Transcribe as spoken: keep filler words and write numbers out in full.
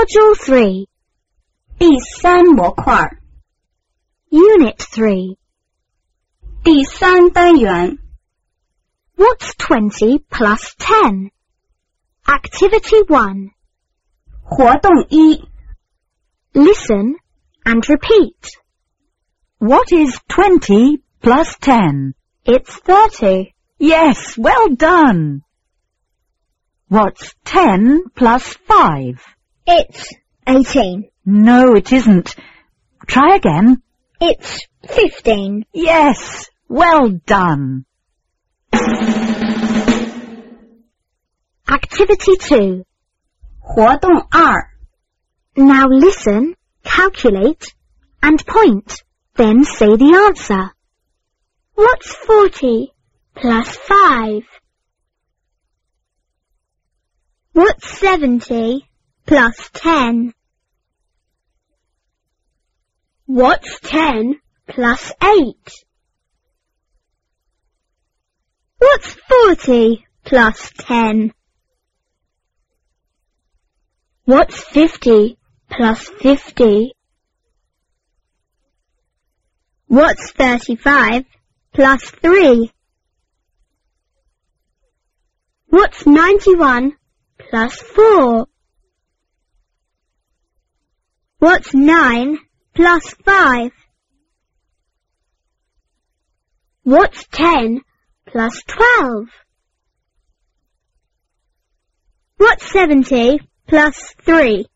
Module three. 第三模块 Unit three. 第三单元 What's twenty plus ten? Activity one. 活动一 Listen and repeat. What is twenty plus ten? It's thirty. Yes, well done. What's ten plus five? It's eighteen. No, it isn't. Try again. It's fifteen. Yes, well done. Activity two. 活动二 Now listen, calculate, and point. Then say the answer. What's forty plus five? What's seventy plus ten? What's ten plus eight? What's forty plus ten? What's fifty plus fifty? What's thirty-five plus three? What's ninety-one plus four? What's nine plus five? What's ten plus twelve? What's seventy plus three?